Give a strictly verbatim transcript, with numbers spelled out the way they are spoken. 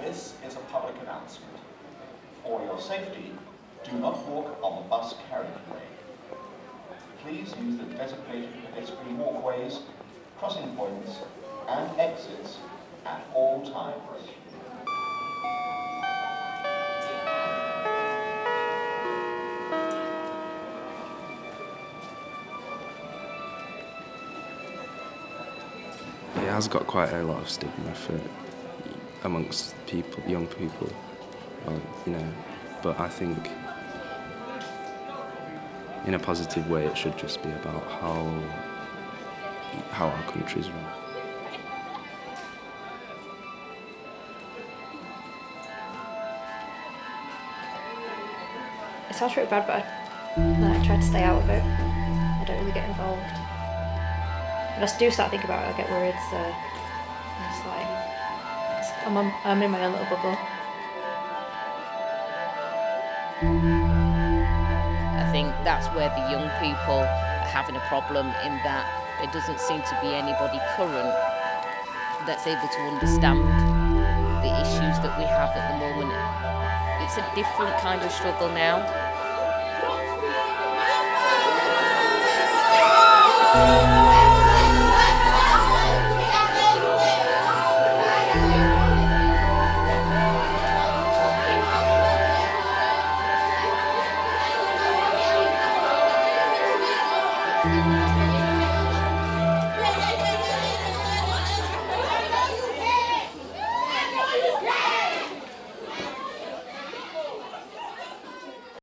This is a public announcement. For your safety, do not walk on the bus carriageway. Please use the designated pedestrian walkways, crossing points, and exits at all times. It has got quite a lot of stigma for amongst people, young people, uh, you know. But I think, in a positive way, it should just be about how how our country's run. It sounds pretty bad, but I, I try to stay out of it. I don't really get involved. When I do start thinking about it, I get worried. So it's like it's, I'm, on, I'm in my own little bubble. I think that's where the young people are having a problem, in that there doesn't seem to be anybody current that's able to understand the issues that we have at the moment. It's a different kind of struggle now. Thank you.